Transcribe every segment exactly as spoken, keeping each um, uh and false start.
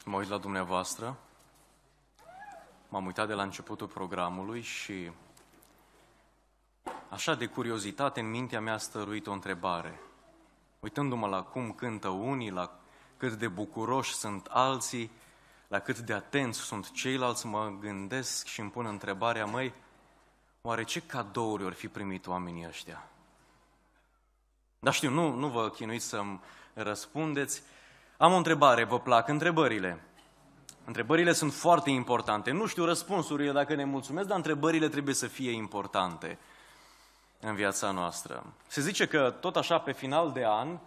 Mă uit la dumneavoastră, m-am uitat de la începutul programului și așa de curiozitate în mintea mea a stăruit o întrebare. Uitându-mă la cum cântă unii, la cât de bucuroși sunt alții, la cât de atenți sunt ceilalți, mă gândesc și îmi pun întrebarea, măi, oare ce cadouri ori fi primit oamenii ăștia? Dar știu, nu, nu vă chinuiți să-mi răspundeți. Am o întrebare, vă plac întrebările? Întrebările sunt foarte importante. Nu știu răspunsurile dacă ne mulțumesc, dar întrebările trebuie să fie importante în viața noastră. Se zice că tot așa pe final de an,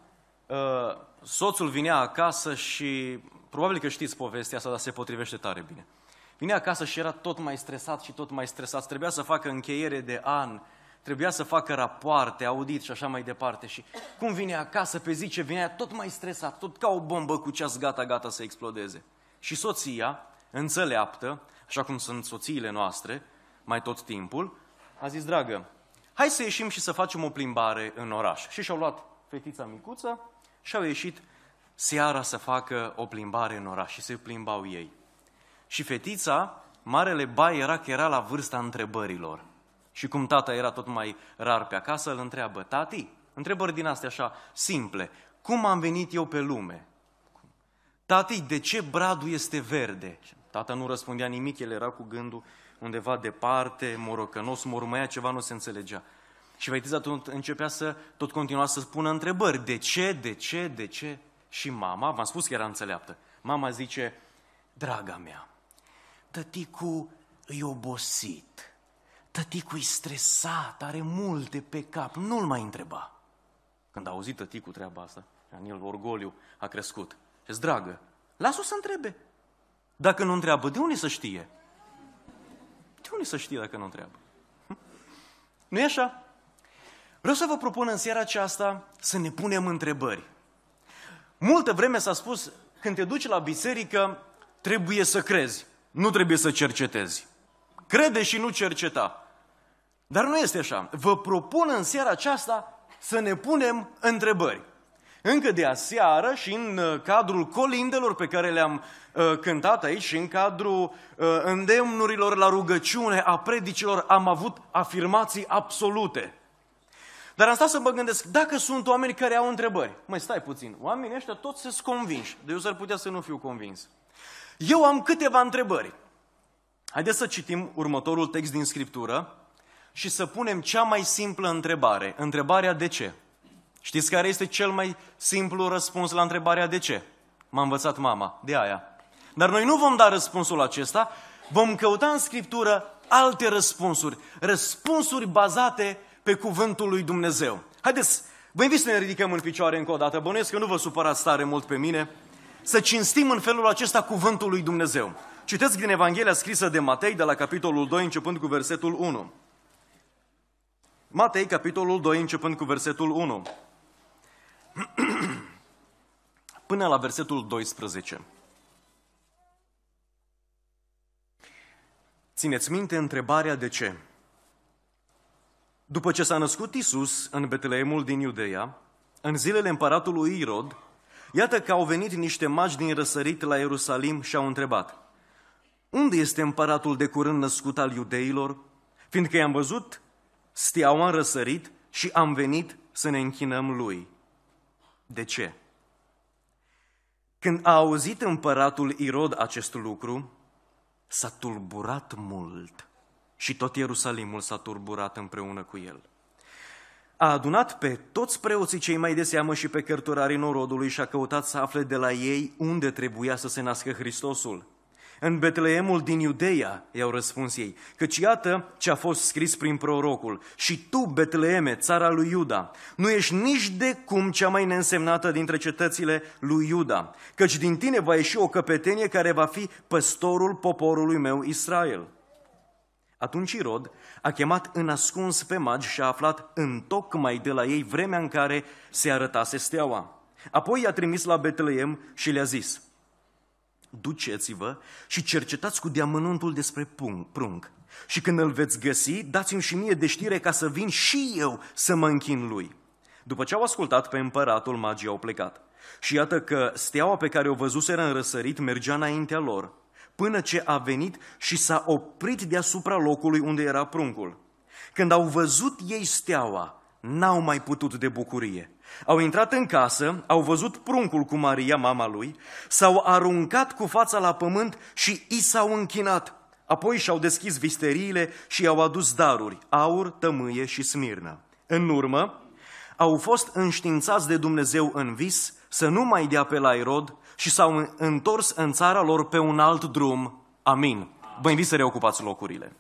soțul vinea acasă și, probabil că știți povestea asta, dar se potrivește tare bine. Vinea acasă și era tot mai stresat și tot mai stresat. Trebuia să facă încheiere de an, trebuia să facă rapoarte, audit și așa mai departe. Și cum vine acasă pe zi ce vinea, tot mai stresat, tot ca o bombă cu ceas gata, gata să explodeze. Și soția, înțeleaptă, așa cum sunt soțiile noastre, mai tot timpul, a zis, dragă, hai să ieșim și să facem o plimbare în oraș. Și și-au luat fetița micuță și au ieșit seara să facă o plimbare în oraș și se plimbau ei. Și fetița, marele bai era că era la vârsta întrebărilor. Și cum tata era tot mai rar pe acasă, îl întreabă, tati, întrebări din astea așa simple, cum am venit eu pe lume? Tati, de ce bradul este verde? Tata nu răspundea nimic, el era cu gândul undeva departe, morocănos, mormăia ceva, nu se înțelegea. Și fetița tot începea să, tot continua să spună întrebări, de ce, de ce, de ce? Și mama, v-am spus că era înțeleaptă, mama zice, draga mea, tăticu e obosit, tăticu e stresat, are multe pe cap, nu-l mai întreba. Când a auzit tăticu treaba asta, în el orgoliu a crescut. Și dragă, lasă-o să întrebe. Dacă nu întreabă, de unde să știe? De unde să știe dacă nu întreabă? Nu e așa? Vreau să vă propun în seara aceasta să ne punem întrebări. Multă vreme s-a spus, când te duci la biserică, trebuie să crezi, nu trebuie să cercetezi. Crede și nu cerceta. Dar nu este așa. Vă propun în seara aceasta să ne punem întrebări. Încă de aseară și în cadrul colindelor pe care le-am uh, cântat aici și în cadrul uh, îndemnurilor la rugăciune a predicilor am avut afirmații absolute. Dar am stat să mă gândesc, dacă sunt oameni care au întrebări, măi, stai puțin, oamenii ăștia toți sunt convinși, de eu s-ar putea să nu fiu convins. Eu am câteva întrebări. Haideți să citim următorul text din Scriptură și să punem cea mai simplă întrebare, întrebarea de ce. Știți care este cel mai simplu răspuns la întrebarea de ce? M-a învățat mama, de aia. Dar noi nu vom da răspunsul acesta, vom căuta în Scriptură alte răspunsuri, răspunsuri bazate pe cuvântul lui Dumnezeu. Haideți, vă invit să ne ridicăm în picioare încă o dată, bănuiesc că nu vă supărați tare mult pe mine, să cinstim în felul acesta cuvântul lui Dumnezeu. Citeți din Evanghelia scrisă de Matei, de la capitolul doi, începând cu versetul unu. Matei, capitolul doi, începând cu versetul unu. Până la versetul doisprezece. Țineți minte întrebarea de ce. După ce s-a născut Iisus în Betleemul din Iudeea, în zilele împăratului Irod, iată că au venit niște magi din răsărit la Ierusalim și au întrebat, unde este împăratul de curând născut al iudeilor? Fiindcă i-am văzut steaua în răsărit și am venit să ne închinăm lui. De ce? Când a auzit împăratul Irod acest lucru, s-a tulburat mult și tot Ierusalimul s-a tulburat împreună cu el. A adunat pe toți preoții cei mai de seamă și pe cărturarii norodului și a căutat să afle de la ei unde trebuia să se nască Hristosul. În Betleemul din Iudeea, i-au răspuns ei, căci iată ce a fost scris prin prorocul. Și tu, Betleeme, țara lui Iuda, nu ești nici de cum cea mai neînsemnată dintre cetățile lui Iuda, căci din tine va ieși o căpetenie care va fi păstorul poporului meu Israel. Atunci Irod a chemat în ascuns pe magi și a aflat întocmai de la ei vremea în care se arătase steaua. Apoi i-a trimis la Betleem și le-a zis, duceți-vă și cercetați cu deamănuntul despre prunc. Și când îl veți găsi, dați-mi și mie de știre ca să vin și eu să mă închin lui. După ce au ascultat pe împăratul, magii au plecat. Și iată că steaua pe care o văzuseră în răsărit mergea înaintea lor, până ce a venit și s-a oprit deasupra locului unde era pruncul. Când au văzut ei steaua, n-au mai putut de bucurie. Au intrat în casă, au văzut pruncul cu Maria, mama lui, s-au aruncat cu fața la pământ și i s-au închinat. Apoi și-au deschis visteriile și i-au adus daruri, aur, tămâie și smirnă. În urmă, au fost înștiințați de Dumnezeu în vis să nu mai dea pe la Irod și s-au întors în țara lor pe un alt drum. Amin. Vă invit să reocupați locurile.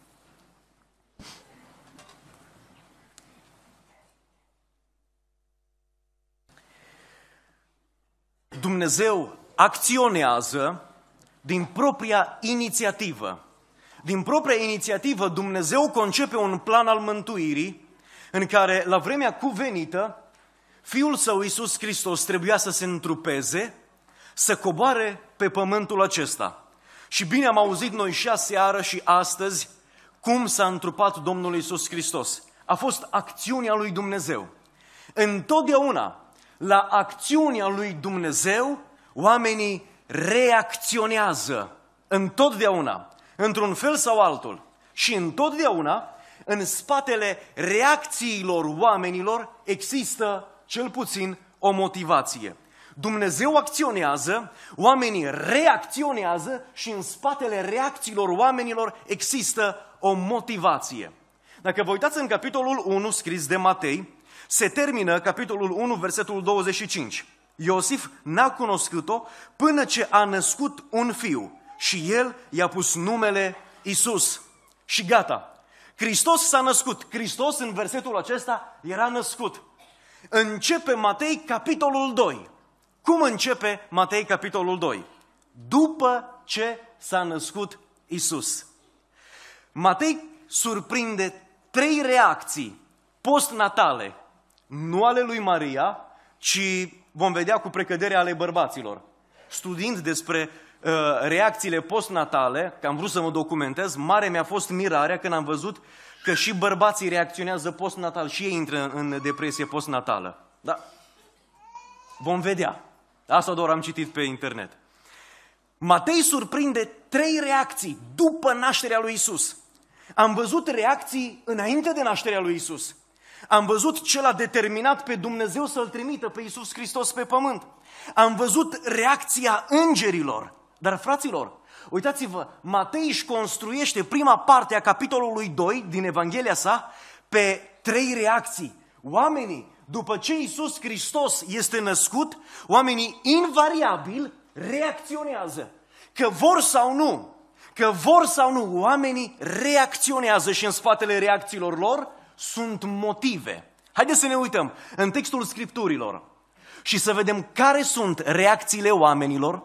Dumnezeu acționează din propria inițiativă. Din propria inițiativă, Dumnezeu concepe un plan al mântuirii în care, la vremea cuvenită, Fiul Său, Iisus Hristos, trebuia să se întrupeze, să coboare pe pământul acesta. Și bine am auzit noi și aseară și astăzi cum s-a întrupat Domnul Iisus Hristos. A fost acțiunea lui Dumnezeu. Întotdeauna, la acțiunea lui Dumnezeu, oamenii reacționează. Întotdeauna, într-un fel sau altul. Și întotdeauna, în spatele reacțiilor oamenilor, există cel puțin o motivație. Dumnezeu acționează, oamenii reacționează și în spatele reacțiilor oamenilor există o motivație. Dacă vă uitați în capitolul unu scris de Matei, se termină capitolul unu, versetul douăzeci și cinci. Iosif n-a cunoscut-o până ce a născut un fiu și el i-a pus numele Iisus. Și gata. Hristos s-a născut. Hristos în versetul acesta era născut. Începe Matei capitolul doi. Cum începe Matei capitolul doi? După ce s-a născut Iisus. Matei surprinde trei reacții postnatale, nu ale lui Maria, ci vom vedea cu precădere ale bărbaților. Studiind despre uh, reacțiile postnatale, că am vrut să mă documentez, mare mi-a fost mirarea când am văzut că și bărbații reacționează postnatal și ei intră în, în depresie postnatală. Da? Vom vedea. Asta doar am citit pe internet. Matei surprinde trei reacții după nașterea lui Iisus. Am văzut reacții înainte de nașterea lui Iisus. Am văzut ce l-a determinat pe Dumnezeu să-L trimită pe Iisus Hristos pe pământ. Am văzut reacția îngerilor. Dar, fraților, uitați-vă, Matei își construiește prima parte a capitolului doi din Evanghelia sa pe trei reacții. Oamenii, după ce Iisus Hristos este născut, oamenii invariabil reacționează. Că vor sau nu, că vor sau nu, oamenii reacționează și în spatele reacțiilor lor sunt motive. Haideți să ne uităm în textul Scripturilor și să vedem care sunt reacțiile oamenilor,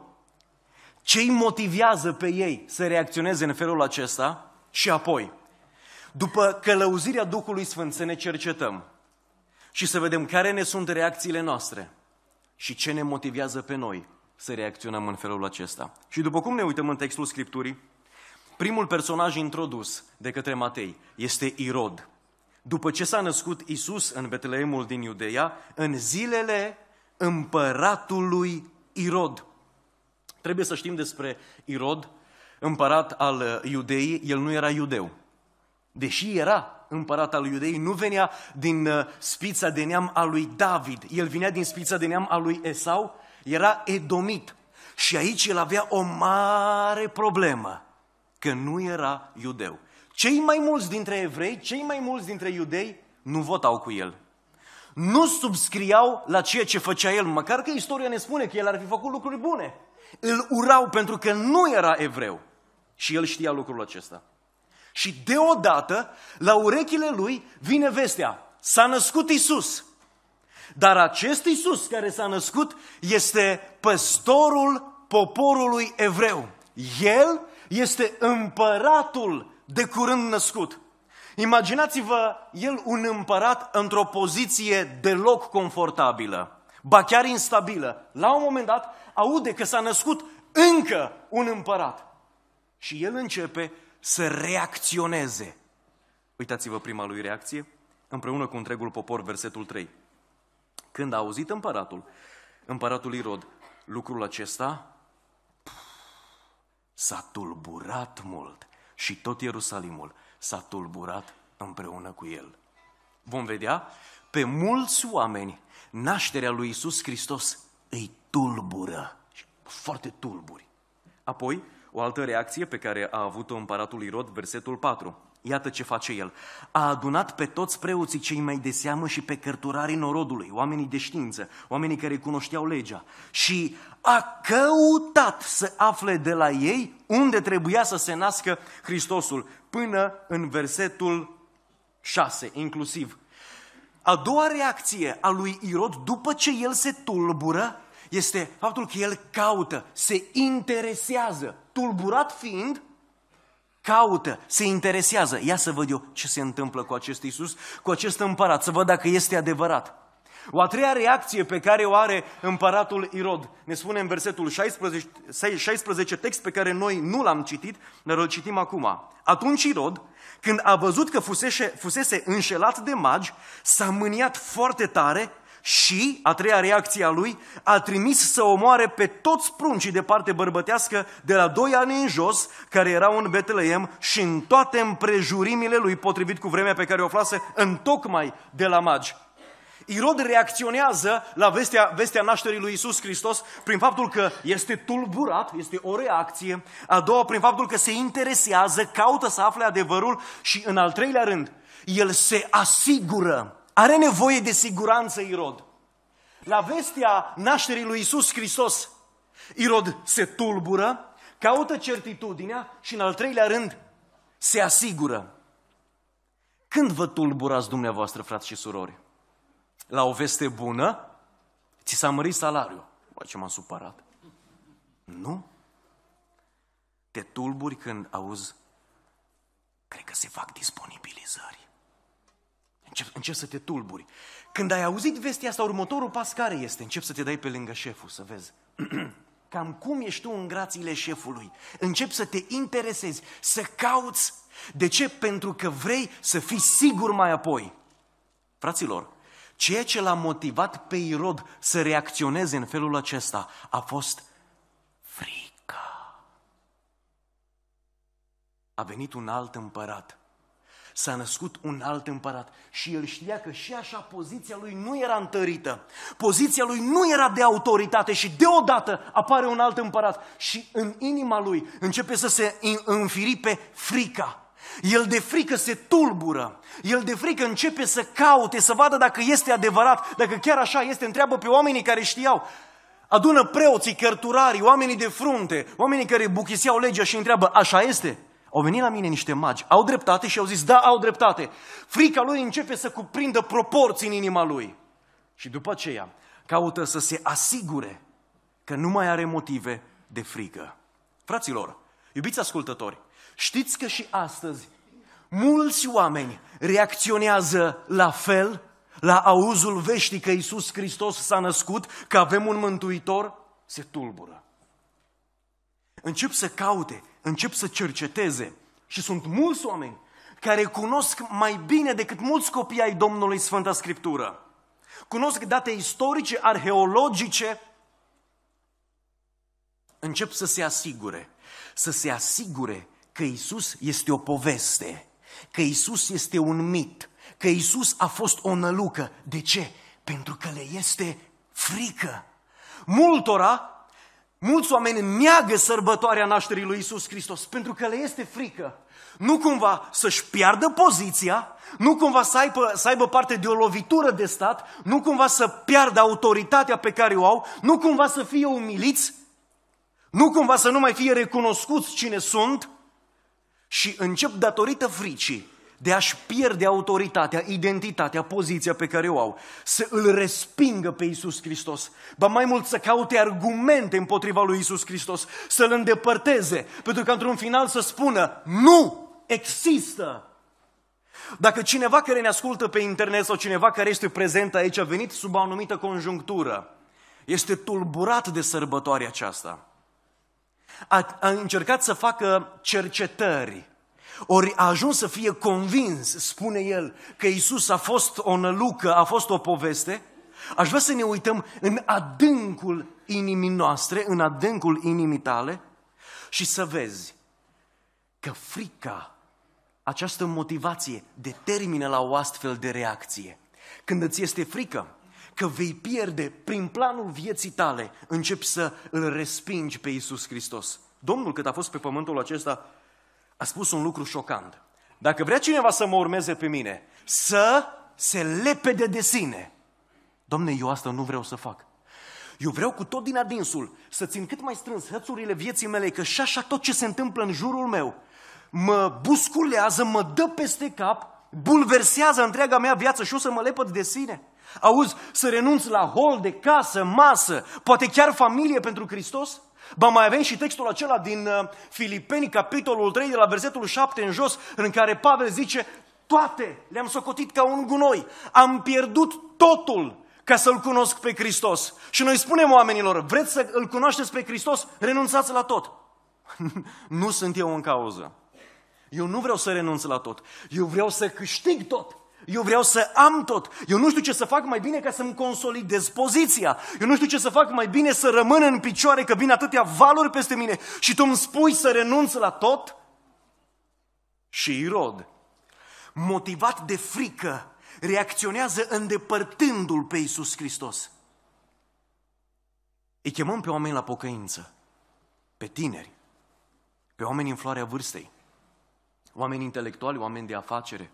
ce îi motivează pe ei să reacționeze în felul acesta și apoi, după călăuzirea Duhului Sfânt, să ne cercetăm și să vedem care ne sunt reacțiile noastre și ce ne motivează pe noi să reacționăm în felul acesta. Și după cum ne uităm în textul Scripturii, primul personaj introdus de către Matei este Irod. După ce s-a născut Iisus în Betleemul din Iudeea, în zilele împăratului Irod. Trebuie să știm despre Irod, împărat al Iudeii, el nu era iudeu. Deși era împărat al Iudeii, nu venea din spița de neam a lui David, el venea din spița de neam a lui Esau, era edomit. Și aici el avea o mare problemă, că nu era iudeu. Cei mai mulți dintre evrei, cei mai mulți dintre iudei nu votau cu el. Nu subscriau la ceea ce făcea el, măcar că istoria ne spune că el ar fi făcut lucruri bune. Îl urau pentru că nu era evreu. Și el știa lucrul acesta. Și deodată, la urechile lui, vine vestea. S-a născut Iisus. Dar acest Iisus care s-a născut este păstorul poporului evreu. El este împăratul de curând născut. Imaginați-vă el un împărat într-o poziție deloc confortabilă, ba chiar instabilă. La un moment dat aude că s-a născut încă un împărat. Și el începe să reacționeze. Uitați-vă prima lui reacție, împreună cu întregul popor, versetul trei. Când a auzit împăratul împăratul Irod lucrul acesta, s-a tulburat mult și tot Ierusalimul s-a tulburat împreună cu el. Vom vedea, pe mulți oameni, nașterea lui Iisus Hristos îi tulbură, foarte tulburi. Apoi, o altă reacție pe care a avut-o împăratul Irod, versetul patru. Iată ce face el. A adunat pe toți preoții cei mai de seamă și pe cărturarii norodului, oamenii de știință, oamenii care cunoșteau legea, și a căutat să afle de la ei unde trebuia să se nască Hristosul, până în versetul șase, inclusiv. A doua reacție a lui Irod, după ce el se tulbură, este faptul că el caută, se interesează, tulburat fiind, caută, se interesează. Ia să văd eu ce se întâmplă cu acest Iisus, cu acest împărat, să văd dacă este adevărat. O a treia reacție pe care o are împăratul Irod, ne spune în versetul șaisprezece, șaisprezece, text pe care noi nu l-am citit, dar îl citim acum. Atunci Irod, când a văzut că fusese, fusese înșelat de magi, s-a mâniat foarte tare și, a treia reacție a lui, a trimis să omoare pe toți pruncii de parte bărbătească de la doi ani în jos, care erau în Betleem și în toate împrejurimile lui, potrivit cu vremea pe care o aflase întocmai de la magi. Irod reacționează la vestea, vestea nașterii lui Iisus Hristos prin faptul că este tulburat, este o reacție, a doua prin faptul că se interesează, caută să afle adevărul și în al treilea rând, el se asigură, are nevoie de siguranță Irod. La vestea nașterii lui Iisus Hristos, Irod se tulbură, caută certitudinea și în al treilea rând se asigură. Când vă tulburați dumneavoastră, frați și surori? La o veste bună, ți s-a mărit salariul. Bă, ce m-am supărat. Nu? Te tulburi când auzi, cred că se fac disponibilizări. Încep, încep să te tulburi. Când ai auzit vestea asta, următorul pas care este? Încep să te dai pe lângă șeful, să vezi. Cam cum ești tu în grațiile șefului. Încep să te interesezi, să cauți. De ce? Pentru că vrei să fii sigur mai apoi. Fraților, ceea ce l-a motivat pe Irod să reacționeze în felul acesta a fost frica. A venit un alt împărat, s-a născut un alt împărat și el știa că și așa poziția lui nu era întărită, poziția lui nu era de autoritate și deodată apare un alt împărat și în inima lui începe să se înfiripe frica. El de frică se tulbură, el de frică începe să caute, să vadă dacă este adevărat, dacă chiar așa este, întreabă pe oamenii care știau. Adună preoții, cărturarii, oamenii de frunte, oamenii care buchiseau legea și întreabă, așa este? Au venit la mine niște magi, au dreptate și au zis, da, au dreptate. Frica lui începe să cuprindă proporții în inima lui. Și după aceea caută să se asigure că nu mai are motive de frică. Fraților, iubiți ascultători, știți că și astăzi mulți oameni reacționează la fel la auzul veștii că Iisus Hristos s-a născut, că avem un mântuitor, se tulbură. Încep să caute, încep să cerceteze și sunt mulți oameni care cunosc mai bine decât mulți copii ai Domnului Sfânta Scriptură. Cunosc date istorice, arheologice, încep să se asigure, să se asigure că Iisus este o poveste, că Iisus este un mit, că Iisus a fost o nălucă. De ce? Pentru că le este frică. Multora, mulți oameni neagă sărbătoarea nașterii lui Iisus Hristos pentru că le este frică. Nu cumva să-și piardă poziția, nu cumva să aibă, să aibă parte de o lovitură de stat, nu cumva să piardă autoritatea pe care o au, nu cumva să fie umiliți, nu cumva să nu mai fie recunoscuți cine sunt, și încep datorită fricii de a-și pierde autoritatea, identitatea, poziția pe care o au, să îl respingă pe Iisus Hristos. Ba mai mult să caute argumente împotriva lui Iisus Hristos, să-L îndepărteze, pentru că într-un final să spună, nu există. Dacă cineva care ne ascultă pe internet sau cineva care este prezent aici a venit sub o anumită conjunctură, este tulburat de sărbătoarea aceasta, A, a încercat să facă cercetări, ori a ajuns să fie convins, spune el, că Iisus a fost o nălucă, a fost o poveste, Aș vrea să ne uităm în adâncul inimii noastre, în adâncul inimii tale și să vezi că frica, această motivație determină la o astfel de reacție. Când îți este frică că vei pierde prin planul vieții tale, începi să îl respingi pe Iisus Hristos. Domnul, cât a fost pe pământul acesta, a spus un lucru șocant. Dacă vrea cineva să mă urmeze pe mine, să se lepede de sine. Dom'le, eu asta nu vreau să fac. Eu vreau cu tot din adinsul să țin cât mai strâns hățurile vieții mele, că și așa tot ce se întâmplă în jurul meu mă busculează, mă dă peste cap, bulversează întreaga mea viață și eu să mă lepăd de sine. Auzi, să renunț la hol de casă, masă, poate chiar familie pentru Hristos? Ba mai avem și textul acela din uh, Filipeni, capitolul trei, de la versetul șapte în jos, în care Pavel zice: toate le-am socotit ca un gunoi, am pierdut totul ca să-L cunosc pe Hristos. Și noi spunem oamenilor: vreți să Îl cunoașteți pe Hristos? Renunțați la tot. Nu sunt eu în cauză. Eu nu vreau să renunț la tot. Eu vreau să câștig tot. Eu vreau să am tot. Eu nu știu ce să fac mai bine ca să-mi consolidez poziția. Eu nu știu ce să fac mai bine să rămân în picioare, că vin atâtea valuri peste mine. Și tu îmi spui să renunț la tot? Și Irod, motivat de frică, reacționează îndepărtându-L pe Iisus Hristos. Îi chemăm pe oameni la pocăință, pe tineri, pe oameni în floarea vârstei, oameni intelectuali, oameni de afacere,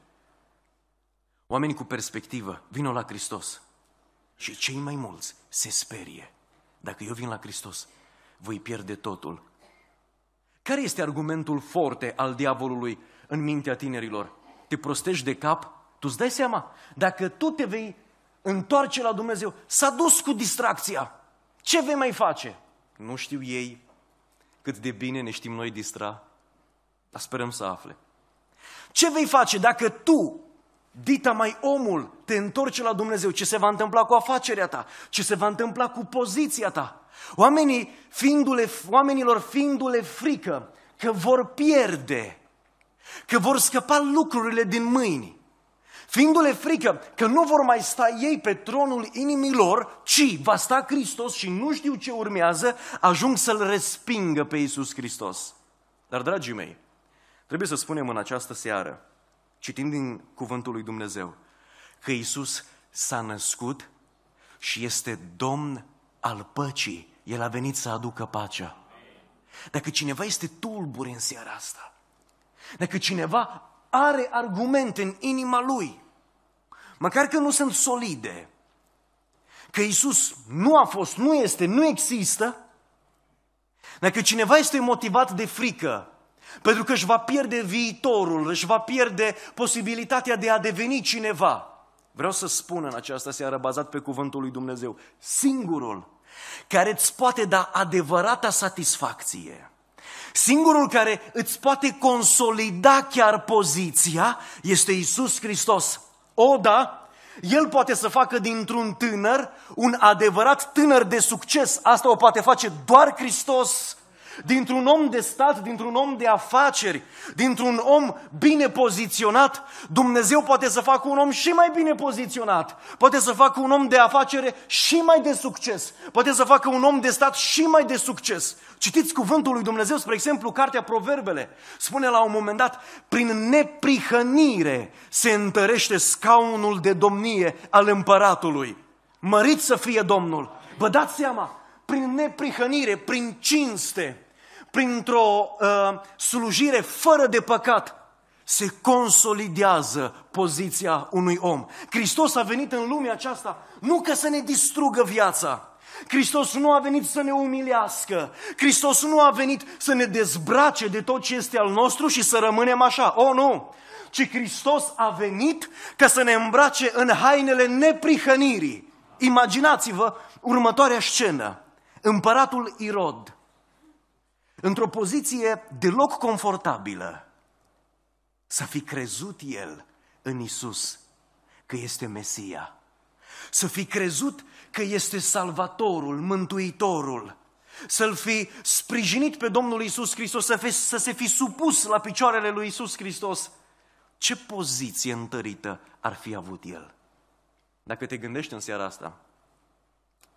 oameni cu perspectivă. Vină la Hristos. Și cei mai mulți se sperie. Dacă eu vin la Hristos, voi pierde totul. Care este argumentul forte al diavolului în mintea tinerilor? Te prostești de cap? Tu îți dai seama? Dacă tu te vei întoarce la Dumnezeu, s-a dus cu distracția. Ce vei mai face? Nu știu ei cât de bine ne știm noi distra, dar sperăm să afle. Ce vei face dacă tu, dita mai omul, te întorci la Dumnezeu? Ce se va întâmpla cu afacerea ta? Ce se va întâmpla cu poziția ta? Oamenii, fiindu-le, oamenilor fiindu-le frică că vor pierde, că vor scăpa lucrurile din mâini, fiindu-le frică că nu vor mai sta ei pe tronul inimii lor, ci va sta Hristos și nu știu ce urmează, ajung să-L respingă pe Iisus Hristos. Dar, dragii mei, trebuie să spunem în această seară, citind din cuvântul lui Dumnezeu, că Iisus s-a născut și este Domn al păcii. El a venit să aducă pacea. Dacă cineva este tulbure în seara asta, dacă cineva are argumente în inima lui, măcar că nu sunt solide, că Iisus nu a fost, nu este, nu există, dacă cineva este motivat de frică, pentru că își va pierde viitorul, își va pierde posibilitatea de a deveni cineva, vreau să spun în această seară, bazat pe cuvântul lui Dumnezeu, singurul care îți poate da adevărata satisfacție, singurul care îți poate consolida chiar poziția, este Iisus Hristos. O, da, El poate să facă dintr-un tânăr un adevărat tânăr de succes. Asta o poate face doar Hristos. Dintr-un om de stat, dintr-un om de afaceri, dintr-un om bine poziționat, Dumnezeu poate să facă un om și mai bine poziționat, poate să facă un om de afacere și mai de succes, poate să facă un om de stat și mai de succes. Citiți cuvântul lui Dumnezeu, spre exemplu, cartea Proverbele, spune la un moment dat: prin neprihănire se întărește scaunul de domnie al împăratului. Mărit să fie Domnul! Vă dați seama? Prin neprihănire, prin cinste, printr-o uh, slujire fără de păcat, se consolidează poziția unui om. Hristos a venit în lumea aceasta nu ca să ne distrugă viața. Hristos nu a venit să ne umilească. Hristos nu a venit să ne dezbrace de tot ce este al nostru și să rămânem așa. Oh, nu! Ci Hristos a venit ca să ne îmbrace în hainele neprihănirii. Imaginați-vă următoarea scenă. Împăratul Irod, într-o poziție deloc confortabilă, să fi crezut el în Iisus că este Mesia, să fi crezut că este Salvatorul, Mântuitorul, să-L fi sprijinit pe Domnul Iisus Hristos, să, fi, să se fi supus la picioarele lui Iisus Hristos. Ce poziție întărită ar fi avut el? Dacă te gândești în seara asta,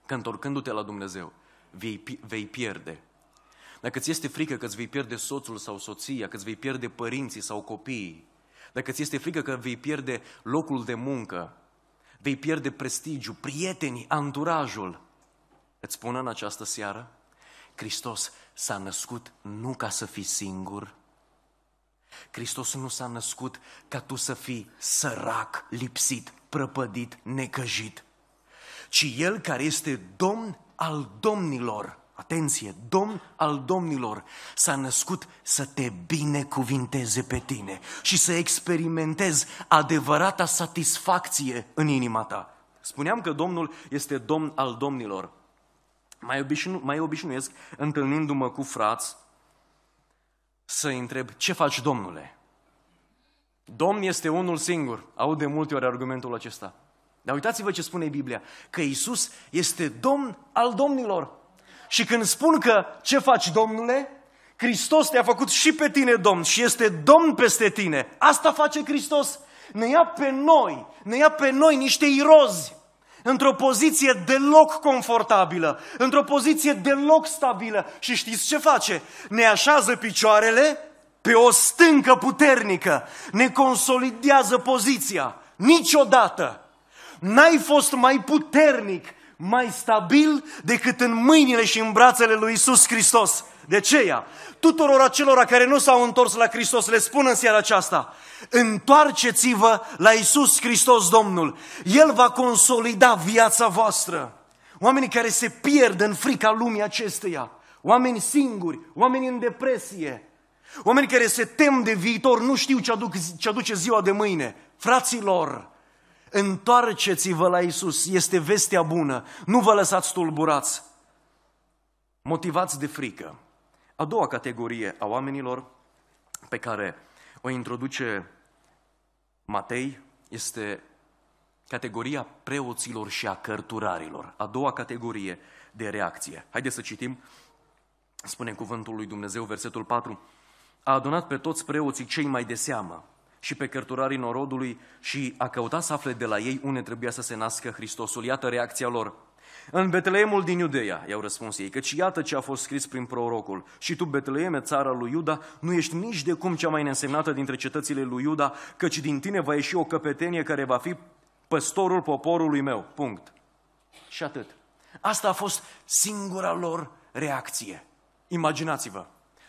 că întorcându-te la Dumnezeu vei, vei pierde. Dacă ți este frică că îți vei pierde soțul sau soția, că îți vei pierde părinții sau copiii, dacă ți este frică că vei pierde locul de muncă, vei pierde prestigiu, prietenii, anturajul, îți spun în această seară, Hristos s-a născut nu ca să fii singur, Hristos nu s-a născut ca tu să fii sărac, lipsit, prăpădit, necăjit, ci El care este Domn al domnilor, atenție, Domn al domnilor, s-a născut să te binecuvinteze pe tine și să experimentezi adevărata satisfacție în inima ta. Spuneam că Domnul este Domn al domnilor. Mai, obișnu, mai obișnuiesc, întâlnindu-mă cu frați, să-i întreb, ce faci, Domnule? Domn este unul singur. Aud de multe ori argumentul acesta. Dar uitați-vă ce spune Biblia, că Iisus este Domn al domnilor. Și când spun că ce faci, Domnule, Hristos te-a făcut și pe tine Domn și este Domn peste tine. Asta face Hristos. Ne ia pe noi, ne ia pe noi niște irozi, într-o poziție deloc confortabilă, într-o poziție deloc stabilă. Și știți ce face? Ne așează picioarele pe o stâncă puternică, ne consolidează poziția. Niciodată n-ai fost mai puternic, mai stabil decât în mâinile și în brațele lui Iisus Hristos. De aceea, tuturor acelora care nu s-au întors la Hristos, le spun în seara aceasta, întoarceți-vă la Iisus Hristos Domnul. El va consolida viața voastră. Oamenii care se pierd în frica lumii acesteia, oameni singuri, oameni în depresie, oameni care se tem de viitor, nu știu ce, aduc, ce aduce ziua de mâine. Fraților, întoarceți-vă la Iisus, este vestea bună, nu vă lăsați tulburați, motivați de frică. A doua categorie a oamenilor pe care o introduce Matei este categoria preoților și a cărturarilor. A doua categorie de reacție. Haideți să citim, spune cuvântul lui Dumnezeu, versetul patru. A adunat pe toți preoții cei mai de seamă și pe cărturarii norodului și a căutat să afle de la ei unde trebuia să se nască Hristosul. Iată reacția lor. În Betleemul din Iudeea, i-au răspuns ei, căci iată ce a fost scris prin prorocul. Și tu, Betleeme, țara lui Iuda, nu ești nici de cum cea mai neînsemnată dintre cetățile lui Iuda, căci din tine va ieși o căpetenie care va fi păstorul poporului meu. Punct. Și atât. Asta a fost singura lor reacție. Imaginați-vă.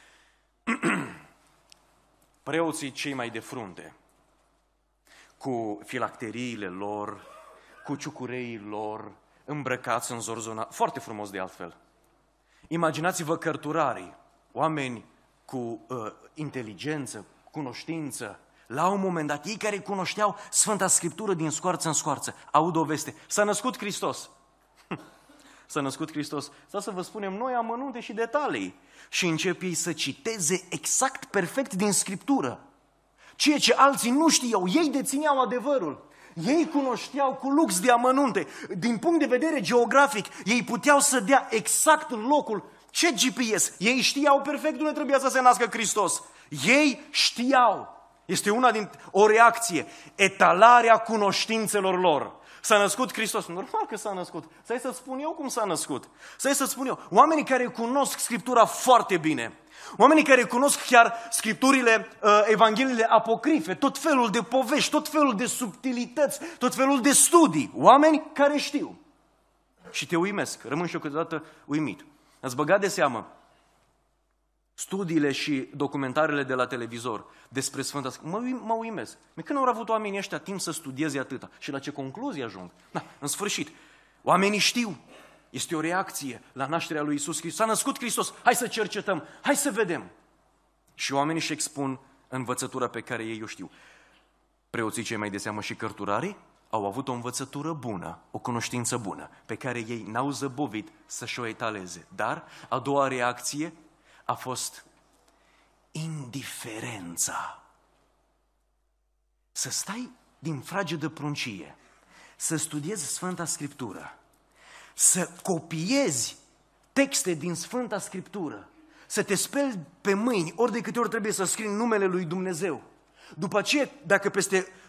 Preoții cei mai de frunte, cu filacteriile lor, cu ciucureii lor, îmbrăcați în zorzona, foarte frumos de altfel. Imaginați-vă cărturarii, oameni cu uh, inteligență, cunoștință. La un moment dat, ei care cunoșteau Sfânta Scriptură din scoarță în scoarță, aud o veste. S-a născut Hristos. S-a născut Hristos. Sau să vă spunem noi amănunte și detalii. Și încep ei să citeze exact, perfect din Scriptură. Ceea ce alții nu știau, ei dețineau adevărul. Ei cunoșteau cu lux de amănunte. Din punct de vedere geografic, ei puteau să dea exact locul. Ce G P S? Ei știau perfect unde trebuia să se nască Hristos. Ei știau. Este una din o reacție. Etalarea cunoștințelor lor. S-a născut Hristos. Normal că s-a născut. Să-i să spun eu cum s-a născut. Să-i să spun eu. Oamenii care cunosc Scriptura foarte bine. Oamenii care cunosc chiar Scripturile, Evangheliile apocrife, tot felul de povești, tot felul de subtilități, tot felul de studii. Oameni care știu. Și te uimesc. Rămân și eu câteodată uimit. Ați băgat de seamă studiile și documentarele de la televizor despre Sfânta Scriptură. Mă, mă uimesc. Când au avut oamenii ăștia timp să studieze atâta? Și la ce concluzie ajung? Da, în sfârșit, oamenii știu. Este o reacție la nașterea lui Iisus Hristos. S-a născut Hristos. Hai să cercetăm. Hai să vedem. Și oamenii își expun învățătura pe care ei o știu. Preoții cei mai de seamă și cărturarii au avut o învățătură bună, o cunoștință bună, pe care ei n-au zăbovit să-și o etaleze. Dar a doua reacție a fost indiferența. Să stai din fragedă pruncie, să studiezi Sfânta Scriptură, să copiezi texte din Sfânta Scriptură, să te speli pe mâini ori de câte ori trebuie să scrii numele lui Dumnezeu. După aceea, dacă peste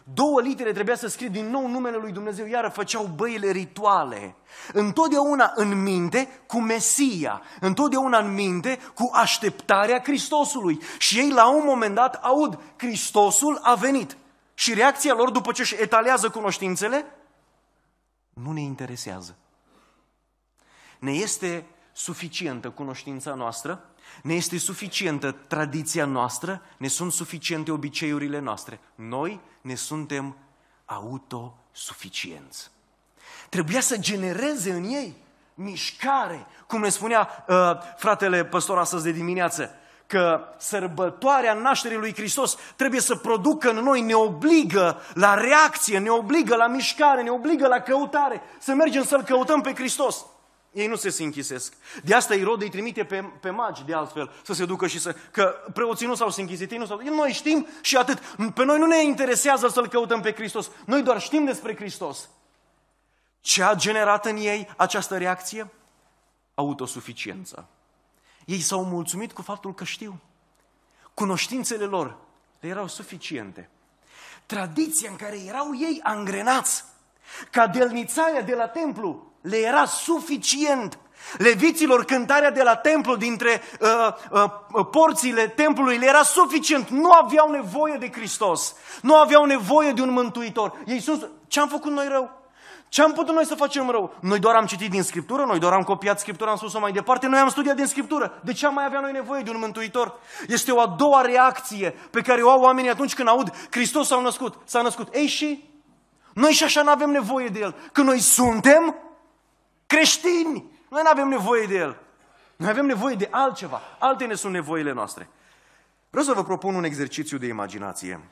două litere trebuia să scrie din nou numele lui Dumnezeu, iară făceau băile rituale. Întotdeauna în minte cu Mesia, întotdeauna în minte cu așteptarea Hristosului. Și ei la un moment dat aud, Hristosul a venit. Și reacția lor după ce își etalează cunoștințele, nu ne interesează. Ne este suficientă cunoștința noastră, ne este suficientă tradiția noastră, ne sunt suficiente obiceiurile noastre. Noi ne suntem autosuficienți. Trebuia să genereze în ei mișcare, cum ne spunea uh, fratele păstor astăzi de dimineață, că sărbătoarea nașterii lui Hristos trebuie să producă în noi, ne obligă la reacție, ne obligă la mișcare, ne obligă la căutare, să mergem să-L căutăm pe Hristos. Ei nu se închisesc. De asta Irod îi trimite pe, pe magi, de altfel, să se ducă și să... Că preoții nu s-au închisit, ei nu s-au... Noi știm și atât. Pe noi nu ne interesează să-L căutăm pe Hristos. Noi doar știm despre Hristos. Ce a generat în ei această reacție? Autosuficiența. Ei s-au mulțumit cu faptul că știu. Cunoștințele lor le erau suficiente. Tradiția în care erau ei angrenați, ca delnițarea de la templu, le era suficient. Leviților cântarea de la templu dintre uh, uh, porțile templului le era suficient. Nu aveau nevoie de Hristos. Nu aveau nevoie de un mântuitor. Ei sunt... Ce-am făcut noi rău? Ce am putut noi să facem rău? Noi doar am citit din Scriptură, noi doar am copiat Scriptura, am spus-o mai departe, noi am studiat din Scriptură. De ce am mai avea noi nevoie de un mântuitor? Este o a doua reacție pe care o au oamenii atunci când aud Hristos s-a născut. S-a născut. Ei și? Noi și așa nu avem nevoie de El. Că noi suntem creștini. Noi nu avem nevoie de El. Noi avem nevoie de altceva. Alte ne sunt nevoile noastre. Vreau să vă propun un exercițiu de imaginație.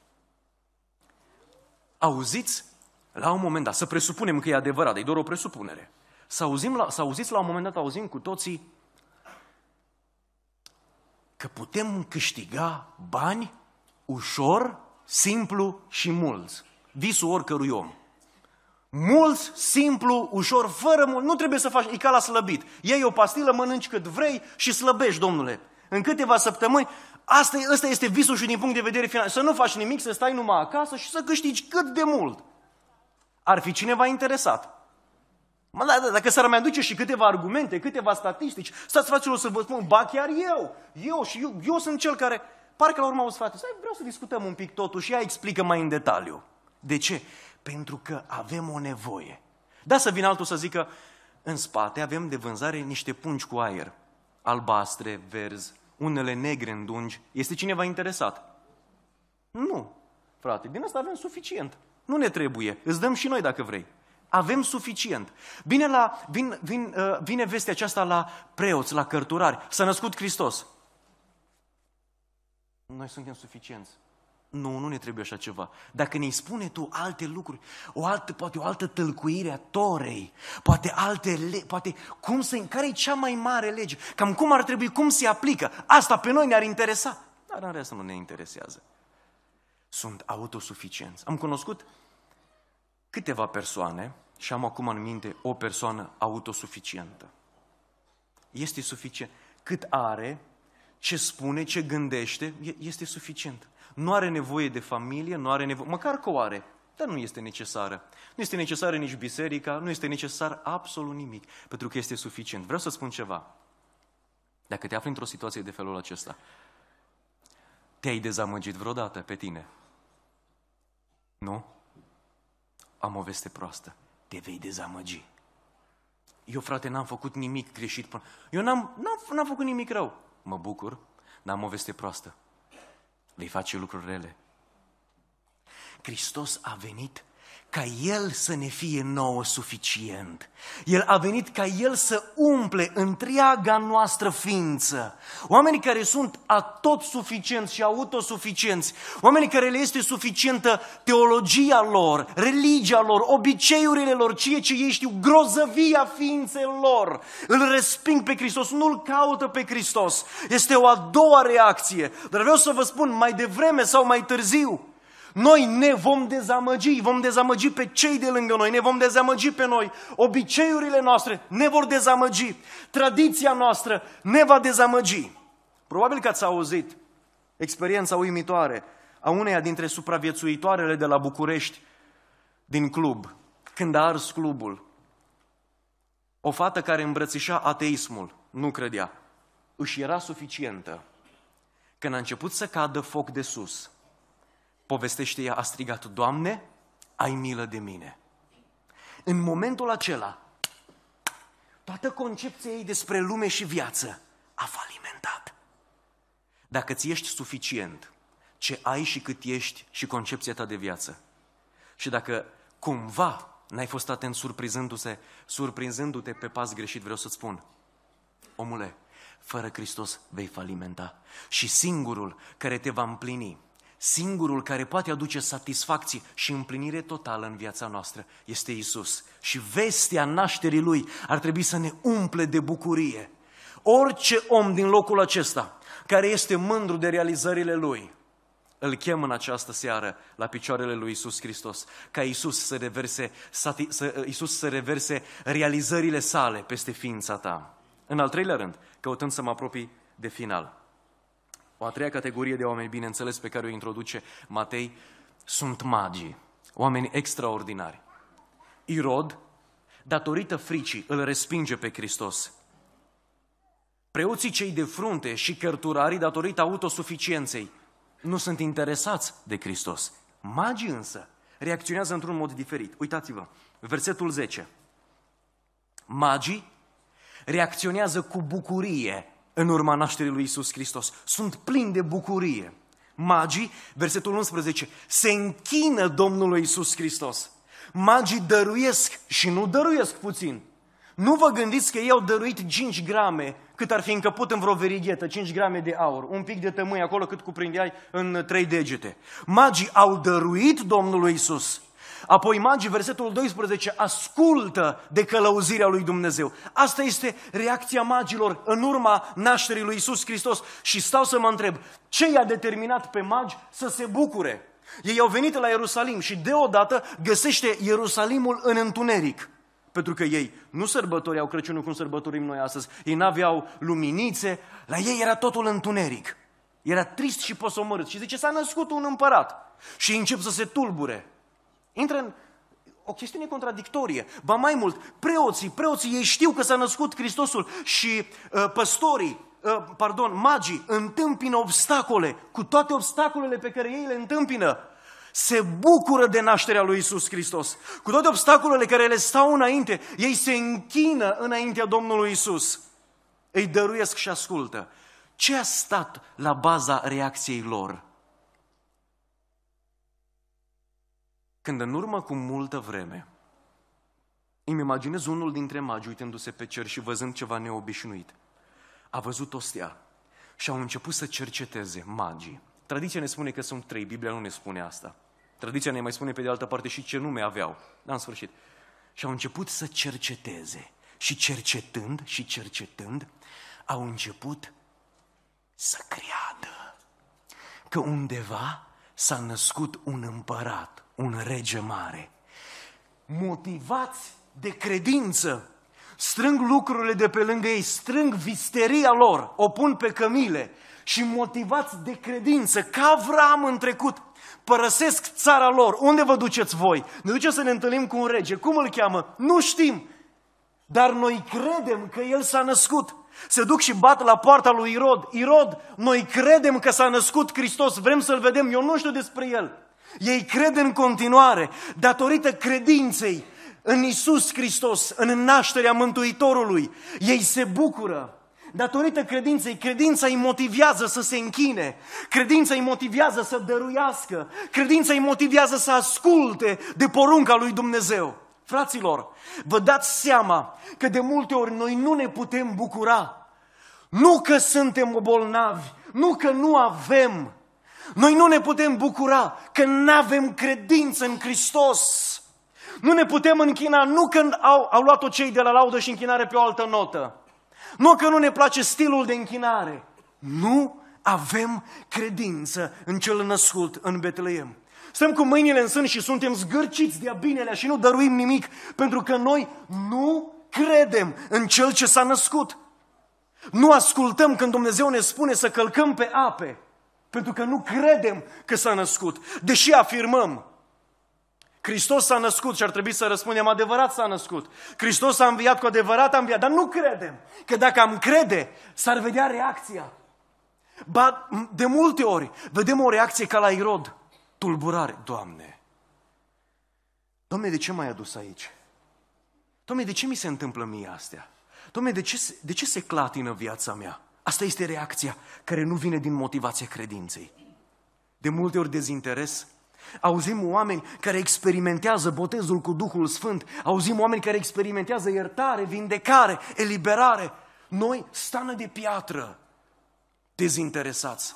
Auziți? La un moment dat, să presupunem că e adevărat, e doar o presupunere. Să, auzim la, să auziți la un moment dat, auzim cu toții că putem câștiga bani ușor, simplu și mulți. Visul oricărui om. Mulți, simplu, ușor, fără mult. Nu trebuie să faci, e ca la slăbit. Iei o pastilă, mănânci cât vrei și slăbești, domnule. În câteva săptămâni, asta, asta este visul și din punct de vedere financiar. Să nu faci nimic, să stai numai acasă și să câștigi cât de mult. Ar fi cineva interesat. Mă, da, dacă s-ar mai aduce și câteva argumente, câteva statistici, stați fraților să vă spun, ba chiar eu, eu și eu, eu sunt cel care, parcă la urmă o să frate, vreau să discutăm un pic totuși și ea explică mai în detaliu. De ce? Pentru că avem o nevoie. Da, să vină altul să zică, în spate avem de vânzare niște pungi cu aer, albastre, verzi, unele negre îndungi. Este cineva interesat? Nu, frate, din asta avem suficient. Nu ne trebuie, îți dăm și noi dacă vrei. Avem suficient. Vine, la, vin, vin, uh, vine vestea aceasta la preoți, la cărturari. S-a născut Hristos. Noi suntem suficienți. Nu, nu ne trebuie așa ceva. Dacă ne-i spune tu alte lucruri, o altă, poate o altă tălcuire a Torei, poate alte legi, poate cum să, care e cea mai mare lege, cam cum ar trebui, cum se aplică, asta pe noi ne-ar interesa. Dar în rest nu ne interesează. Sunt autosuficienți. Am cunoscut câteva persoane și am acum în minte o persoană autosuficientă. Este suficient. Cât are, ce spune, ce gândește, este suficient. Nu are nevoie de familie, nu are nevoie, măcar că o are, dar nu este necesară. Nu este necesară nici biserica, nu este necesar absolut nimic, pentru că este suficient. Vreau să spun ceva. Dacă te afli într-o situație de felul acesta, te-ai dezamăgit vreodată pe tine? Nu? Am o veste proastă. Te vei dezamăgi. Eu, frate, n-am făcut nimic greșit. Până... Eu n-am, n-am, n-am făcut nimic rău. Mă bucur, dar am o veste proastă. Vei face lucruri rele. Hristos a venit ca El să ne fie nouă suficient. El a venit ca El să umple întreaga noastră ființă. Oamenii care sunt atot suficienți și autosuficienți, oamenii care le este suficientă teologia lor, religia lor, obiceiurile lor, ceea ce ei știu, grozăvia ființei lor, îl resping pe Hristos, nu îl caută pe Hristos. Este o a doua reacție. Dar vreau să vă spun, mai devreme sau mai târziu, noi ne vom dezamăgi, vom dezamăgi pe cei de lângă noi, ne vom dezamăgi pe noi, obiceiurile noastre ne vor dezamăgi, tradiția noastră ne va dezamăgi. Probabil că ați auzit experiența uimitoare a uneia dintre supraviețuitoarele de la București din club, când a ars clubul. O fată care îmbrățișa ateismul, nu credea, își era suficientă. Când a început să cadă foc de sus, povestește ea, a strigat, Doamne, ai milă de mine. În momentul acela, toată concepția ei despre lume și viață a falimentat. Dacă ți ești suficient, ce ai și cât ești și concepția ta de viață, și dacă cumva n-ai fost atent surprinzându-se, surprinzându-te pe pas greșit, vreau să-ți spun, omule, fără Hristos vei falimenta. Și singurul care te va împlini, singurul care poate aduce satisfacție și împlinire totală în viața noastră este Iisus. Și vestea nașterii Lui ar trebui să ne umple de bucurie. Orice om din locul acesta care este mândru de realizările Lui, îl chem în această seară la picioarele lui Iisus Hristos, ca Iisus să reverse, să, Iisus să reverse realizările sale peste ființa ta. În al treilea rând, căutând să mă apropii de final, o a treia categorie de oameni, bineînțeles, pe care o introduce Matei, sunt magii, oameni extraordinari. Irod, datorită fricii, îl respinge pe Hristos. Preoții cei de frunte și cărturarii, datorită autosuficienței, nu sunt interesați de Hristos. Magii însă reacționează într-un mod diferit. Uitați-vă, versetul zece. Magii reacționează cu bucurie în urma nașterii lui Iisus Hristos. Sunt plini de bucurie. Magii, versetul unsprezece, se închină Domnului Iisus Hristos. Magii dăruiesc și nu dăruiesc puțin. Nu vă gândiți că ei au dăruit cinci grame, cât ar fi încăput în vreo verighetă, cinci grame de aur, un pic de tămâi acolo cât cuprindeai în trei degete. Magii au dăruit Domnului Iisus. Apoi magii, versetul doisprezece, ascultă de călăuzirea lui Dumnezeu. Asta este reacția magilor în urma nașterii lui Iisus Hristos. Și stau să mă întreb, ce i-a determinat pe magi să se bucure? Ei au venit la Ierusalim și deodată găsește Ierusalimul în întuneric. Pentru că ei nu sărbătoreau Crăciunul cum sărbătorim noi astăzi. Ei n-aveau luminițe, la ei era totul întuneric. Era trist și posomorât. Și zice, s-a născut un împărat. Și încep să se tulbure. Intră în o chestiune contradictorie. Ba mai mult, preoții, preoții ei știu că s-a născut Hristosul și uh, păstorii, uh, pardon, magii întâmpină obstacole, cu toate obstacolele pe care ei le întâmpină. Se bucură de nașterea lui Iisus Hristos. Cu toate obstacolele care le stau înainte, ei se închină înaintea Domnului Iisus. Îi dăruiesc și ascultă. Ce a stat la baza reacției lor? Când în urmă cu multă vreme, îmi imaginez unul dintre magi uitându-se pe cer și văzând ceva neobișnuit. A văzut o stea și au început să cerceteze magii. Tradiția ne spune că sunt trei, Biblia nu ne spune asta. Tradiția ne mai spune pe de altă parte și ce nume aveau. Dar în sfârșit. Și au început să cerceteze. Și cercetând și cercetând, au început să creadă că undeva s-a născut un împărat, un rege mare. Motivați de credință, strâng lucrurile de pe lângă ei, strâng visteria lor, o pun pe cămile și motivați de credință, ca Avram în trecut, părăsesc țara lor. Unde vă duceți voi? Ne ducem să ne întâlnim cu un rege. Cum îl cheamă? Nu știm. Dar noi credem că el s-a născut. Se duc și bat la poarta lui Irod. Irod, noi credem că s-a născut Hristos, vrem să-l vedem, eu nu știu despre el. Ei cred în continuare, datorită credinței în Iisus Hristos, în nașterea Mântuitorului. Ei se bucură. Datorită credinței, credința îi motivează să se închine, credința îi motivează să dăruiască, credința îi motivează să asculte de porunca lui Dumnezeu. Fraților, vă dați seama că de multe ori noi nu ne putem bucura. Nu că suntem bolnavi, nu că nu avem. Noi nu ne putem bucura că nu avem credință în Hristos. Nu ne putem închina, nu când au, au luat-o cei de la laudă și închinare pe o altă notă. Nu că nu ne place stilul de închinare. Nu avem credință în cel născut în Betleem. Stăm cu mâinile în sân și suntem zgârciți de-a binelea și nu dăruim nimic, pentru că noi nu credem în cel ce s-a născut. Nu ascultăm când Dumnezeu ne spune să călcăm pe ape. Pentru că nu credem că s-a născut. Deși afirmăm, Hristos s-a născut și ar trebui să răspundem, adevărat s-a născut. Hristos a înviat, cu adevărat a înviat, dar nu credem. Că dacă am crede, s-ar vedea reacția. Ba, de multe ori vedem o reacție ca la Irod. Tulburare. Doamne, Doamne, de ce m-ai adus aici? Doamne, de ce mi se întâmplă mie astea? Doamne, de ce, de ce se clatină viața mea? Asta este reacția care nu vine din motivația credinței. De multe ori dezinteres. Auzim oameni care experimentează botezul cu Duhul Sfânt. Auzim oameni care experimentează iertare, vindecare, eliberare. Noi, stană de piatră, dezinteresați.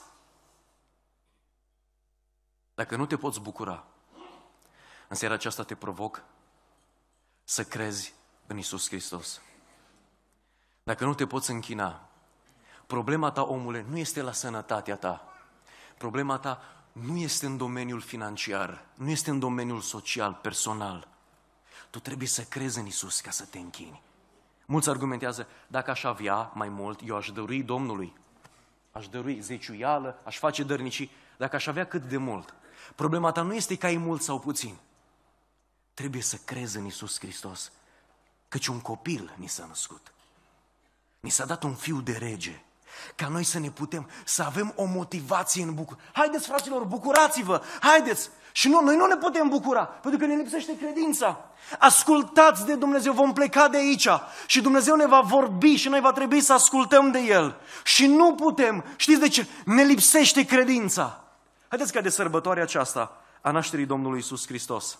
Dacă nu te poți bucura, în seara aceasta te provoc să crezi în Iisus Hristos. Dacă nu te poți închina, problema ta, omule, nu este la sănătatea ta. Problema ta nu este în domeniul financiar, nu este în domeniul social, personal. Tu trebuie să crezi în Iisus ca să te închini. Mulți argumentează, dacă aș avea mai mult, eu aș dărui Domnului. Aș dărui zeciuială, aș face dărnicii, dacă aș avea cât de mult. Problema ta nu este că ai mult sau puțin. Trebuie să crezi în Iisus Hristos, căci un copil ni s-a născut. Ni s-a dat un fiu de rege, ca noi să ne putem, să avem o motivație în bucurare. Haideți, fraților, bucurați-vă, haideți! Și nu, noi nu ne putem bucura, pentru că ne lipsește credința. Ascultați de Dumnezeu, vom pleca de aici și Dumnezeu ne va vorbi și noi va trebui să ascultăm de El. Și nu putem, știți de ce? Ne lipsește credința. Haideți ca de sărbătoarea aceasta a nașterii Domnului Iisus Hristos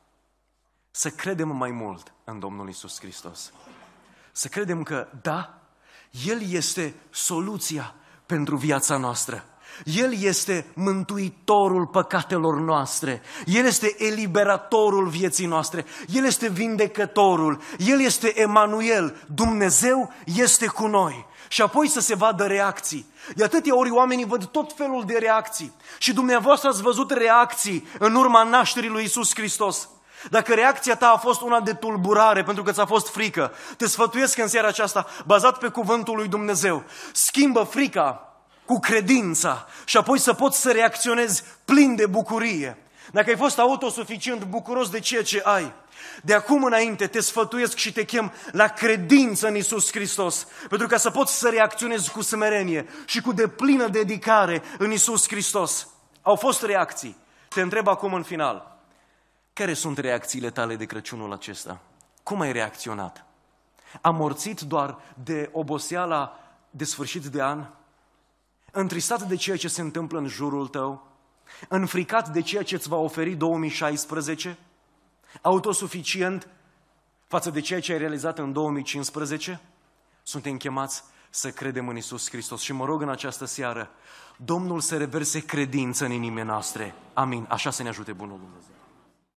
să credem mai mult în Domnul Iisus Hristos. Să credem că, da, El este soluția pentru viața noastră. El este mântuitorul păcatelor noastre. El este eliberatorul vieții noastre. El este vindecătorul. El este Emanuel. Dumnezeu este cu noi. Și apoi să se vadă reacții. De atâtea ori oamenii văd tot felul de reacții. Și dumneavoastră ați văzut reacții în urma nașterii lui Iisus Hristos. Dacă reacția ta a fost una de tulburare pentru că ți-a fost frică, te sfătuiesc în seara aceasta, bazat pe cuvântul lui Dumnezeu, schimbă frica cu credința și apoi să poți să reacționezi plin de bucurie. Dacă ai fost autosuficient, bucuros de ceea ce ai, de acum înainte te sfătuiesc și te chem la credință în Iisus Hristos, pentru ca să poți să reacționezi cu smerenie și cu deplină dedicare în Iisus Hristos. Au fost reacții. Te întreb acum în final. Care sunt reacțiile tale de Crăciunul acesta? Cum ai reacționat? Amorțit doar de oboseala de sfârșit de an? Întristat de ceea ce se întâmplă în jurul tău? Înfricat de ceea ce îți va oferi două mii șaisprezece? Autosuficient față de ceea ce ai realizat în două mii cincisprezece? Suntem chemați să credem în Iisus Hristos și mă rog în această seară, Domnul să reverse credință în inimile noastre. Amin. Așa să ne ajute bunul Dumnezeu.